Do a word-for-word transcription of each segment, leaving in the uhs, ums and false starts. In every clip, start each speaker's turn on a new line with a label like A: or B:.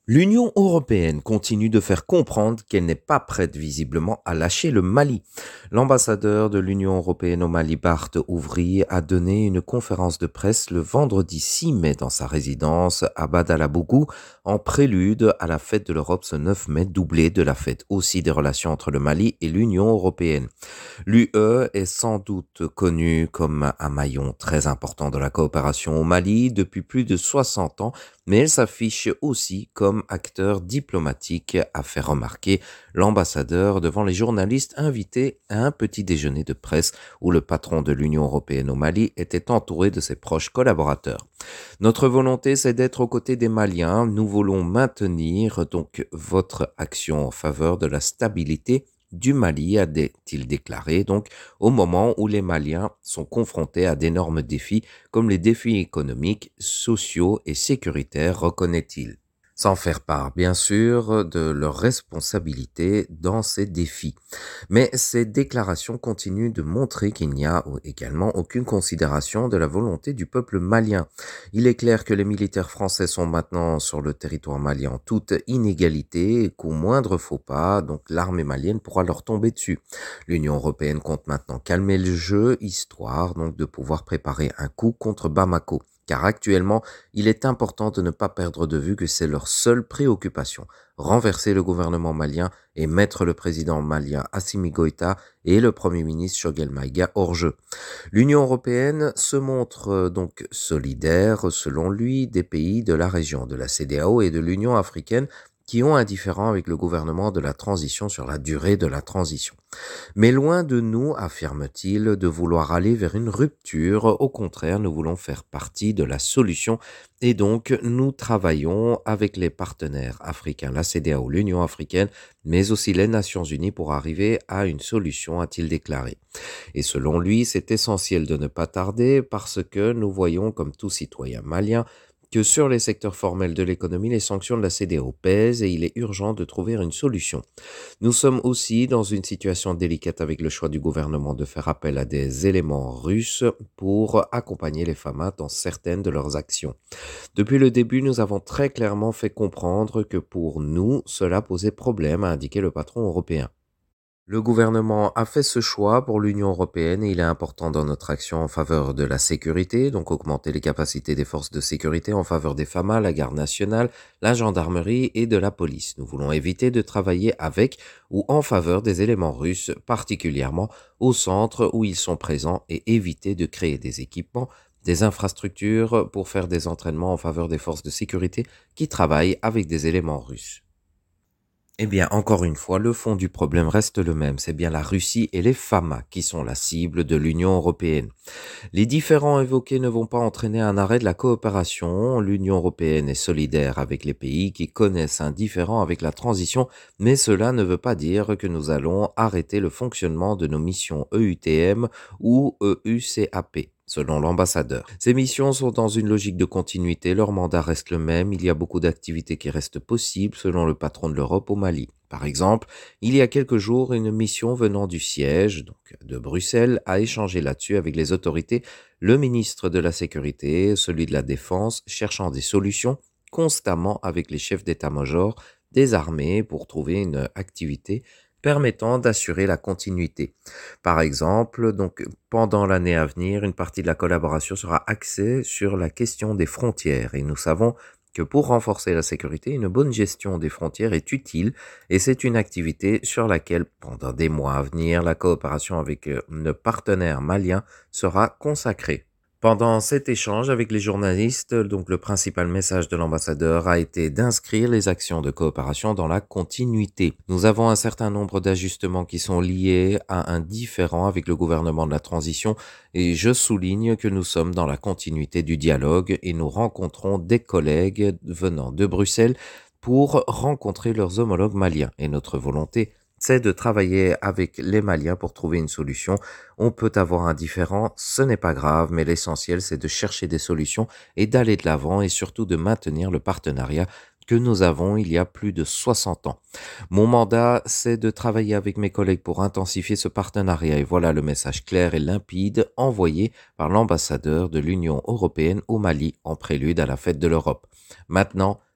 A: L'Union européenne continue de faire comprendre qu'elle n'est pas prête visiblement à lâcher le Mali. L'ambassadeur de l'Union européenne au Mali, Bart Ouvry, a donné une conférence de presse le vendredi six mai dans sa résidence à Badalabougou, en prélude à la fête de l'Europe ce neuf mai, doublée de la fête aussi des relations entre le Mali et l'Union européenne. L'U E est sans doute connue comme un maillon très important de la coopération au Mali depuis plus de soixante ans, mais elle s'affiche aussi comme acteur diplomatique, a fait remarquer l'ambassadeur devant les journalistes invités à un petit déjeuner de presse où le patron de l'Union européenne au Mali était entouré de ses proches collaborateurs. Notre volonté, c'est d'être aux côtés des Maliens. Nous voulons maintenir donc votre action en faveur de la stabilité du Mali, a-t-il déclaré, donc au moment où les Maliens sont confrontés à d'énormes défis comme les défis économiques, sociaux et sécuritaires, reconnaît-il. Sans faire part, bien sûr, de leurs responsabilités dans ces défis. Mais ces déclarations continuent de montrer qu'il n'y a également aucune considération de la volonté du peuple malien. Il est clair que les militaires français sont maintenant sur le territoire malien en toute inégalité et qu'au moindre faux pas, donc l'armée malienne pourra leur tomber dessus. L'Union européenne compte maintenant calmer le jeu, histoire donc de pouvoir préparer un coup contre Bamako. Car actuellement, il est important de ne pas perdre de vue que c'est leur seule préoccupation, renverser le gouvernement malien et mettre le président malien Assimi Goïta et le premier ministre Choguel Maïga hors jeu. L'Union européenne se montre euh, donc solidaire, selon lui, des pays de la région, de la C D A O et de l'Union africaine qui ont un différend avec le gouvernement de la transition sur la durée de la transition. Mais loin de nous, affirme-t-il, de vouloir aller vers une rupture, au contraire, nous voulons faire partie de la solution et donc nous travaillons avec les partenaires africains, la C D A O, l'Union africaine, mais aussi les Nations unies pour arriver à une solution, a-t-il déclaré. Et selon lui, c'est essentiel de ne pas tarder parce que nous voyons, comme tout citoyen malien, que sur les secteurs formels de l'économie, les sanctions de la C D A O pèsent et il est urgent de trouver une solution. Nous sommes aussi dans une situation délicate avec le choix du gouvernement de faire appel à des éléments russes pour accompagner les F A M A dans certaines de leurs actions. Depuis le début, nous avons très clairement fait comprendre que pour nous, cela posait problème, a indiqué le patron européen. Le gouvernement a fait ce choix pour l'Union européenne et il est important dans notre action en faveur de la sécurité, donc augmenter les capacités des forces de sécurité en faveur des F A M A, la garde nationale, la gendarmerie et de la police. Nous voulons éviter de travailler avec ou en faveur des éléments russes, particulièrement au centre où ils sont présents, et éviter de créer des équipements, des infrastructures pour faire des entraînements en faveur des forces de sécurité qui travaillent avec des éléments russes. Eh bien, encore une fois, le fond du problème reste le même. C'est bien la Russie et les F A M A qui sont la cible de l'Union européenne. Les différends évoqués ne vont pas entraîner un arrêt de la coopération. L'Union européenne est solidaire avec les pays qui connaissent un différend avec la transition, mais cela ne veut pas dire que nous allons arrêter le fonctionnement de nos missions E U T M ou E U C A P. Selon l'ambassadeur. Ces missions sont dans une logique de continuité, leur mandat reste le même, il y a beaucoup d'activités qui restent possibles selon le patron de l'Europe au Mali. Par exemple, il y a quelques jours, une mission venant du siège, donc de Bruxelles, a échangé là-dessus avec les autorités, le ministre de la Sécurité, celui de la Défense, cherchant des solutions constamment avec les chefs d'état-major des armées pour trouver une activité permettant d'assurer la continuité. Par exemple, donc, pendant l'année à venir, une partie de la collaboration sera axée sur la question des frontières et nous savons que pour renforcer la sécurité, une bonne gestion des frontières est utile et c'est une activité sur laquelle, pendant des mois à venir, la coopération avec euh, nos partenaires maliens sera consacrée. Pendant cet échange avec les journalistes, donc le principal message de l'ambassadeur a été d'inscrire les actions de coopération dans la continuité. Nous avons un certain nombre d'ajustements qui sont liés à un différend avec le gouvernement de la transition et je souligne que nous sommes dans la continuité du dialogue et nous rencontrons des collègues venant de Bruxelles pour rencontrer leurs homologues maliens. Et notre volonté, c'est de travailler avec les Maliens pour trouver une solution. On peut avoir un différend, ce n'est pas grave, mais l'essentiel c'est de chercher des solutions et d'aller de l'avant et surtout de maintenir le partenariat que nous avons il y a plus de soixante ans. Mon mandat, c'est de travailler avec mes collègues pour intensifier ce partenariat et voilà le message clair et limpide envoyé par l'ambassadeur de l'Union européenne au Mali en prélude à la fête de l'Europe. Maintenant,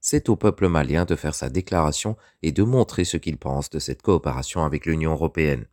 A: c'est au peuple malien de faire sa déclaration et de montrer ce qu'il pense de cette coopération avec l'Union européenne.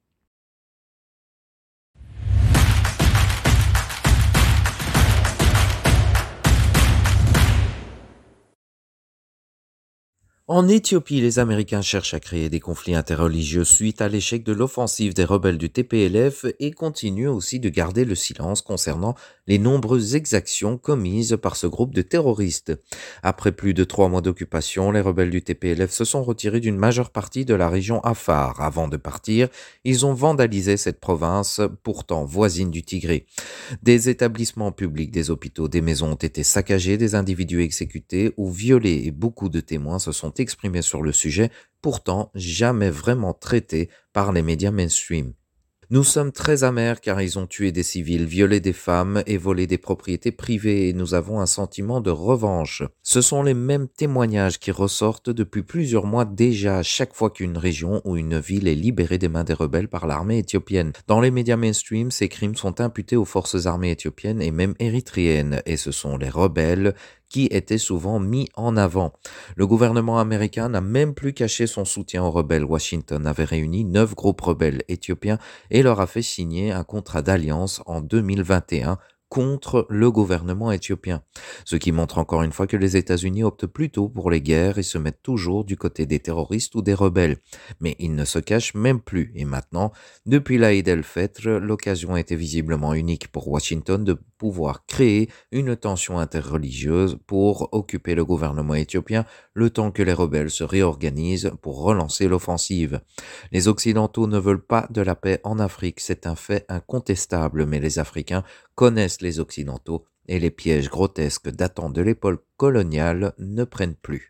A: En Éthiopie, les Américains cherchent à créer des conflits interreligieux suite à l'échec de l'offensive des rebelles du T P L F et continuent aussi de garder le silence concernant les nombreuses exactions commises par ce groupe de terroristes. Après plus de trois mois d'occupation, les rebelles du T P L F se sont retirés d'une majeure partie de la région Afar. Avant de partir, ils ont vandalisé cette province, pourtant voisine du Tigré. Des établissements publics, des hôpitaux, des maisons ont été saccagés, des individus exécutés ou violés et beaucoup de témoins se sont exprimés sur le sujet, pourtant jamais vraiment traités par les médias mainstream. Nous sommes très amers car ils ont tué des civils, violé des femmes et volé des propriétés privées et nous avons un sentiment de revanche. Ce sont les mêmes témoignages qui ressortent depuis plusieurs mois déjà à chaque fois qu'une région ou une ville est libérée des mains des rebelles par l'armée éthiopienne. Dans les médias mainstream, ces crimes sont imputés aux forces armées éthiopiennes et même érythréennes et ce sont les rebelles qui étaient souvent mis en avant. Le gouvernement américain n'a même plus caché son soutien aux rebelles. Washington avait réuni neuf groupes rebelles éthiopiens et leur a fait signer un contrat d'alliance en deux mille vingt et un contre le gouvernement éthiopien. Ce qui montre encore une fois que les États-Unis optent plutôt pour les guerres et se mettent toujours du côté des terroristes ou des rebelles. Mais ils ne se cachent même plus. Et maintenant, depuis l'Aïd el-Fitr, l'occasion était visiblement unique pour Washington de pouvoir créer une tension interreligieuse pour occuper le gouvernement éthiopien le temps que les rebelles se réorganisent pour relancer l'offensive. Les Occidentaux ne veulent pas de la paix en Afrique, c'est un fait incontestable, mais les Africains connaissent les Occidentaux et les pièges grotesques datant de l'époque coloniale ne prennent plus.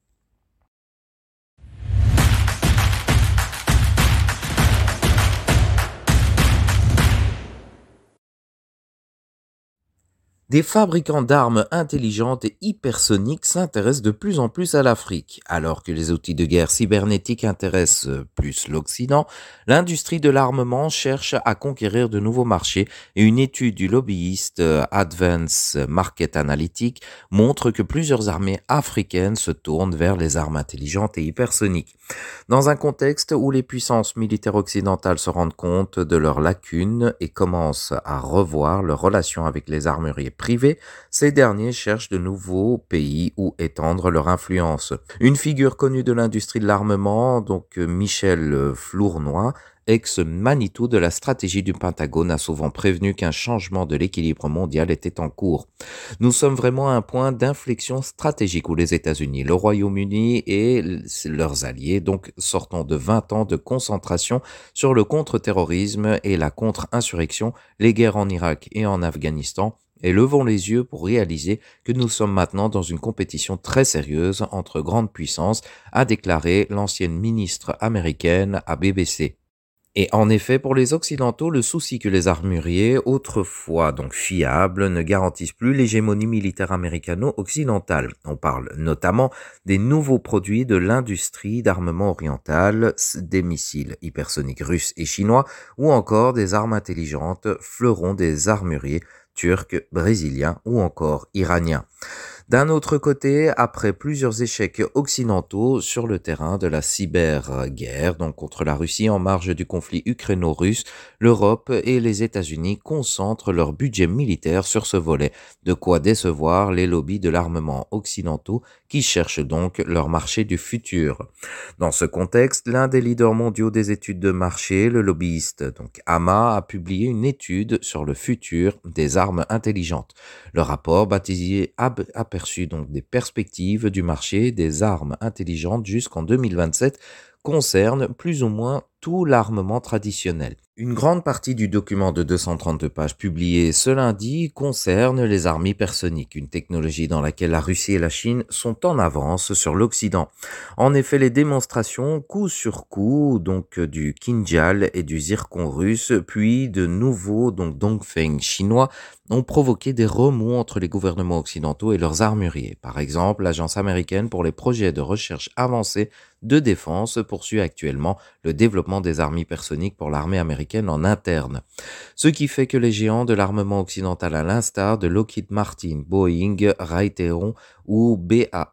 A: Des fabricants d'armes intelligentes et hypersoniques s'intéressent de plus en plus à l'Afrique. Alors que les outils de guerre cybernétique intéressent plus l'Occident, l'industrie de l'armement cherche à conquérir de nouveaux marchés et une étude du lobbyiste Advance Market Analytics montre que plusieurs armées africaines se tournent vers les armes intelligentes et hypersoniques. Dans un contexte où les puissances militaires occidentales se rendent compte de leurs lacunes et commencent à revoir leurs relations avec les armuriers privés, ces derniers cherchent de nouveaux pays où étendre leur influence. Une figure connue de l'industrie de l'armement, donc Michel Flournoy, ex-Manitou de la stratégie du Pentagone, a souvent prévenu qu'un changement de l'équilibre mondial était en cours. Nous sommes vraiment à un point d'inflexion stratégique où les États-Unis, le Royaume-Uni et leurs alliés, donc sortant de vingt ans de concentration sur le contre-terrorisme et la contre-insurrection, les guerres en Irak et en Afghanistan, et levons les yeux pour réaliser que nous sommes maintenant dans une compétition très sérieuse entre grandes puissances, a déclaré l'ancienne ministre américaine à B B C. Et en effet, pour les Occidentaux, le souci que les armuriers, autrefois donc fiables, ne garantissent plus l'hégémonie militaire américano-occidentale. On parle notamment des nouveaux produits de l'industrie d'armement oriental, des missiles hypersoniques russes et chinois, ou encore des armes intelligentes, fleurons des armuriers turcs, brésiliens ou encore iraniens. D'un autre côté, après plusieurs échecs occidentaux sur le terrain de la cyberguerre, donc contre la Russie en marge du conflit ukraino-russe, l'Europe et les États-Unis concentrent leur budget militaire sur ce volet, de quoi décevoir les lobbies de l'armement occidentaux qui cherchent donc leur marché du futur. Dans ce contexte, l'un des leaders mondiaux des études de marché, le lobbyiste donc AMA, a publié une étude sur le futur des armes intelligentes. Le rapport, baptisé Ab- aperçu donc des perspectives du marché des armes intelligentes jusqu'en deux mille vingt-sept, concerne plus ou moins tout l'armement traditionnel. Une grande partie du document de deux cent trente pages publié ce lundi concerne les armes hypersoniques, une technologie dans laquelle la Russie et la Chine sont en avance sur l'Occident. En effet, les démonstrations coup sur coup, donc du Kinjal et du Zircon russe, puis de nouveaux donc Dongfeng chinois, ont provoqué des remous entre les gouvernements occidentaux et leurs armuriers. Par exemple, l'Agence américaine pour les projets de recherche avancée de défense poursuit actuellement le développement des armes hypersoniques pour l'armée américaine en interne. Ce qui fait que les géants de l'armement occidental, à l'instar de Lockheed Martin, Boeing, Raytheon ou B A E,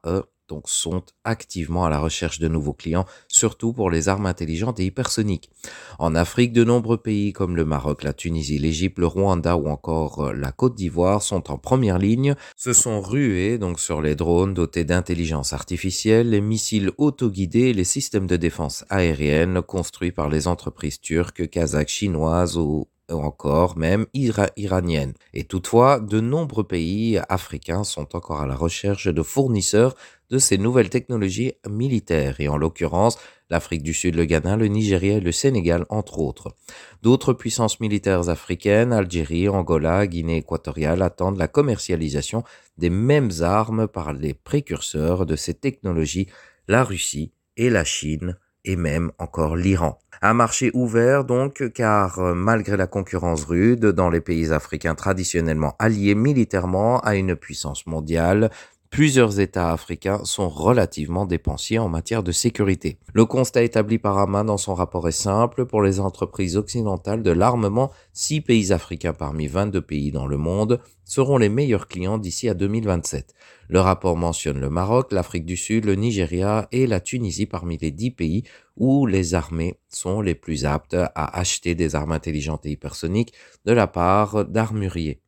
A: donc sont activement à la recherche de nouveaux clients, surtout pour les armes intelligentes et hypersoniques. En Afrique, de nombreux pays comme le Maroc, la Tunisie, l'Égypte, le Rwanda ou encore euh, la Côte d'Ivoire sont en première ligne, se sont rués donc sur les drones dotés d'intelligence artificielle, les missiles autoguidés et les systèmes de défense aérienne construits par les entreprises turques, kazakhs, chinoises ou ou encore même ira- iraniennes. Et toutefois, de nombreux pays africains sont encore à la recherche de fournisseurs de ces nouvelles technologies militaires, et en l'occurrence l'Afrique du Sud, le Ghana, le Nigeria et le Sénégal, entre autres. D'autres puissances militaires africaines, Algérie, Angola, Guinée équatoriale, attendent la commercialisation des mêmes armes par les précurseurs de ces technologies, la Russie et la Chine, et même encore l'Iran. Un marché ouvert donc, car euh, malgré la concurrence rude dans les pays africains traditionnellement alliés militairement à une puissance mondiale, plusieurs États africains sont relativement dépensiers en matière de sécurité. Le constat établi par Amma dans son rapport est simple: pour les entreprises occidentales de l'armement, six pays africains parmi vingt-deux pays dans le monde seront les meilleurs clients d'ici à deux mille vingt-sept. Le rapport mentionne le Maroc, l'Afrique du Sud, le Nigeria et la Tunisie parmi les dix pays où les armées sont les plus aptes à acheter des armes intelligentes et hypersoniques de la part d'armuriers.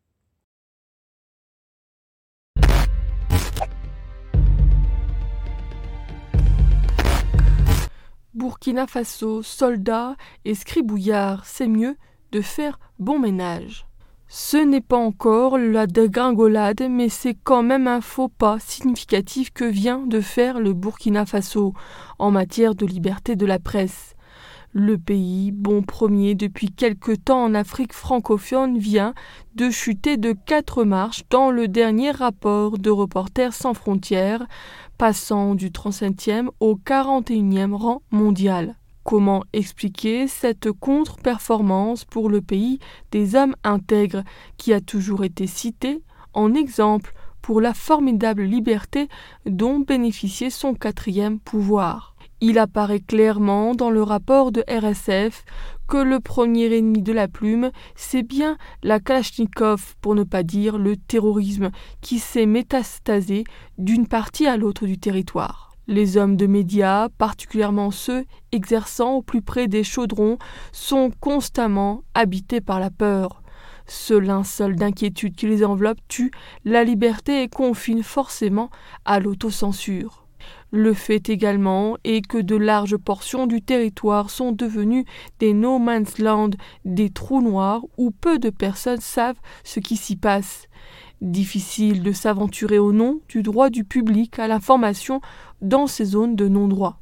B: Burkina Faso, soldats et scribouillards, c'est mieux de faire bon ménage. Ce n'est pas encore la dégringolade, mais c'est quand même un faux pas significatif que vient de faire le Burkina Faso en matière de liberté de la presse. Le pays, bon premier depuis quelque temps en Afrique francophone, vient de chuter de quatre marches dans le dernier rapport de Reporters sans frontières, passant du trente-septième au quarante et unième rang mondial. Comment expliquer cette contre-performance pour le pays des hommes intègres qui a toujours été cité en exemple pour la formidable liberté dont bénéficiait son quatrième pouvoir? Il apparaît clairement dans le rapport de R S F que le premier ennemi de la plume, c'est bien la Kalachnikov, pour ne pas dire le terrorisme, qui s'est métastasé d'une partie à l'autre du territoire. Les hommes de médias, particulièrement ceux exerçant au plus près des chaudrons, sont constamment habités par la peur. Ce linceul d'inquiétude qui les enveloppe tue la liberté et confine forcément à l'autocensure. Le fait également est que de larges portions du territoire sont devenues des no man's land, des trous noirs où peu de personnes savent ce qui s'y passe. Difficile de s'aventurer au nom du droit du public à l'information dans ces zones de non-droit.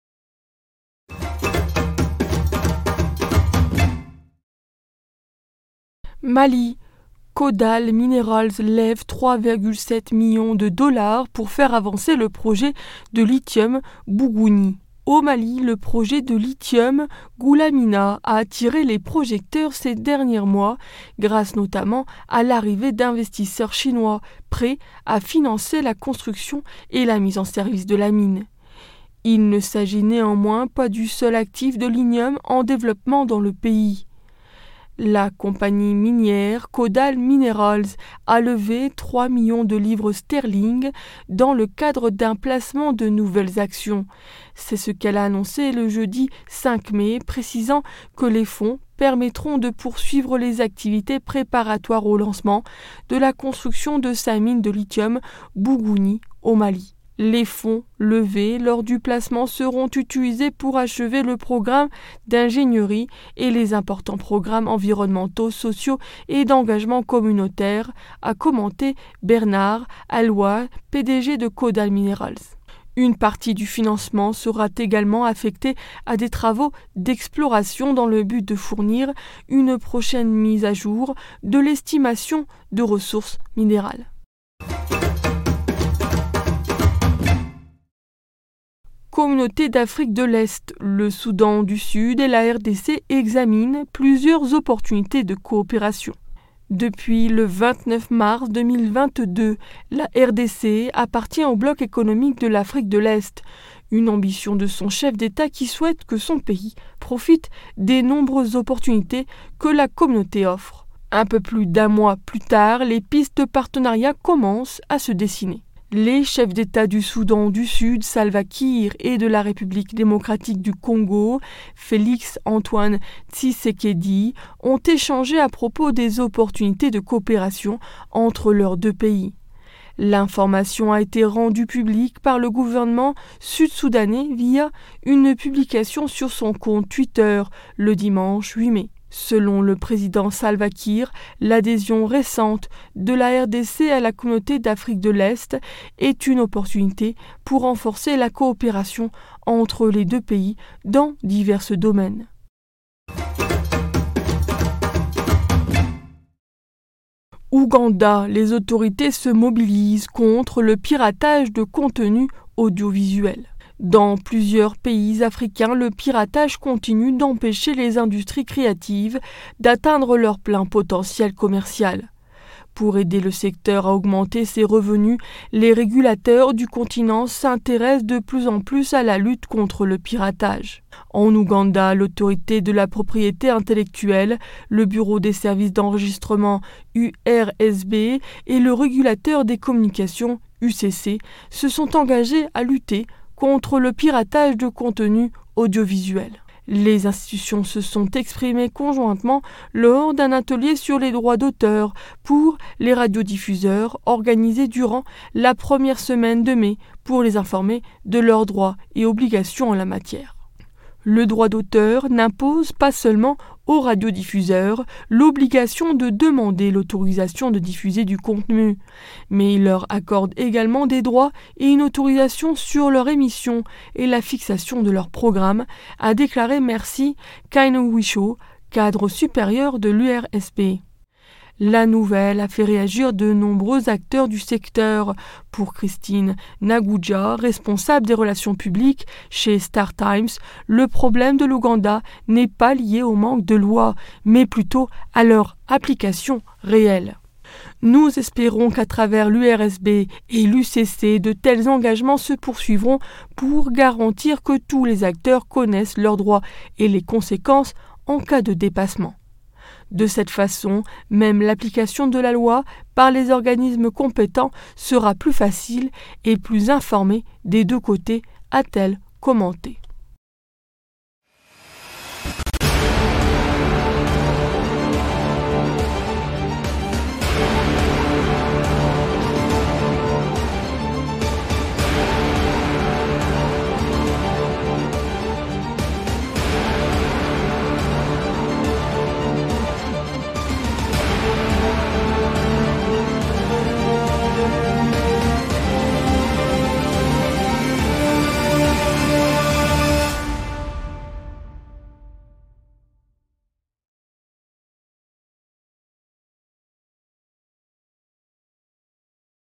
B: Mali. Kodal Minerals lève trois virgule sept millions de dollars pour faire avancer le projet de lithium Bougouni. Au Mali, le projet de lithium Goulamina a attiré les projecteurs ces derniers mois, grâce notamment à l'arrivée d'investisseurs chinois prêts à financer la construction et la mise en service de la mine. Il ne s'agit néanmoins pas du seul actif de lithium en développement dans le pays. La compagnie minière Kodal Minerals a levé trois millions de livres sterling dans le cadre d'un placement de nouvelles actions. C'est ce qu'elle a annoncé le jeudi cinq mai, précisant que les fonds permettront de poursuivre les activités préparatoires au lancement de la construction de sa mine de lithium Bougouni au Mali. Les fonds levés lors du placement seront utilisés pour achever le programme d'ingénierie et les importants programmes environnementaux, sociaux et d'engagement communautaire, a commenté Bernard Alloy, P D G de Kodal Minerals. Une partie du financement sera également affectée à des travaux d'exploration dans le but de fournir une prochaine mise à jour de l'estimation de ressources minérales. Communauté d'Afrique de l'Est, le Soudan du Sud et la R D C examinent plusieurs opportunités de coopération. Depuis le vingt-neuf mars deux mille vingt-deux, la R D C appartient au bloc économique de l'Afrique de l'Est, une ambition de son chef d'État qui souhaite que son pays profite des nombreuses opportunités que la communauté offre. Un peu plus d'un mois plus tard, les pistes de partenariat commencent à se dessiner. Les chefs d'État du Soudan du Sud, Salva Kiir, et de la République démocratique du Congo, Félix-Antoine Tshisekedi, ont échangé à propos des opportunités de coopération entre leurs deux pays. L'information a été rendue publique par le gouvernement sud-soudanais via une publication sur son compte Twitter le dimanche huit mai. Selon le président Salva Kiir, l'adhésion récente de la R D C à la communauté d'Afrique de l'Est est une opportunité pour renforcer la coopération entre les deux pays dans divers domaines. Ouganda, les autorités se mobilisent contre le piratage de contenu audiovisuel. Dans plusieurs pays africains, le piratage continue d'empêcher les industries créatives d'atteindre leur plein potentiel commercial. Pour aider le secteur à augmenter ses revenus, les régulateurs du continent s'intéressent de plus en plus à la lutte contre le piratage. En Ouganda, l'autorité de la propriété intellectuelle, le Bureau des services d'enregistrement U R S B et le régulateur des communications U C C se sont engagés à lutter contre le piratage de contenu audiovisuel. Les institutions se sont exprimées conjointement lors d'un atelier sur les droits d'auteur pour les radiodiffuseurs organisé durant la première semaine de mai pour les informer de leurs droits et obligations en la matière. Le droit d'auteur n'impose pas seulement aux radiodiffuseurs l'obligation de demander l'autorisation de diffuser du contenu, mais il leur accorde également des droits et une autorisation sur leur émission et la fixation de leur programme, a déclaré Mercy Kainewisho, cadre supérieur de l'U R S B. La nouvelle a fait réagir de nombreux acteurs du secteur. Pour Christine Naguja, responsable des relations publiques chez Star Times, le problème de l'Ouganda n'est pas lié au manque de lois, mais plutôt à leur application réelle. Nous espérons qu'à travers l'U R S B et l'U C C, de tels engagements se poursuivront pour garantir que tous les acteurs connaissent leurs droits et les conséquences en cas de dépassement. De cette façon, même l'application de la loi par les organismes compétents sera plus facile et plus informée des deux côtés, a-t-elle commenté.